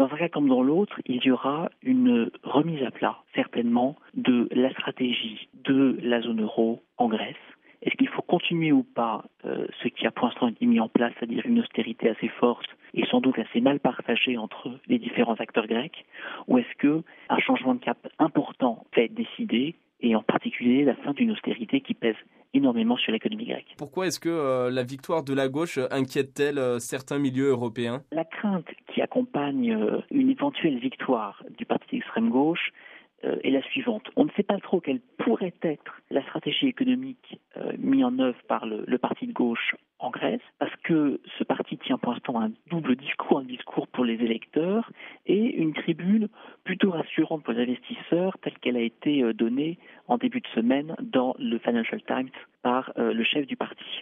Dans un cas comme dans l'autre, il y aura une remise à plat, certainement, de la stratégie de la zone euro en Grèce. Est-ce qu'il faut continuer ou pas ce qui a pour l'instant été mis en place, c'est-à-dire une austérité assez forte et sans doute assez mal partagée entre les différents acteurs grecs, ou est-ce qu'un changement de cap important va être décidé, et en particulier la fin d'une austérité qui pèse énormément sur l'économie grecque. Pourquoi est-ce que la victoire de la gauche inquiète-t-elle certains milieux européens ? La crainte qui accompagne une éventuelle victoire du parti d'extrême gauche est la suivante. On ne sait pas trop quelle pourrait être la stratégie économique mise en œuvre par le parti de gauche en Grèce, parce que ce parti tient pour l'instant un double discours, un discours pour les électeurs et une tribune plutôt rassurante pour les investisseurs, telle qu'elle a été donnée en début de semaine dans le Financial Times par le chef du parti.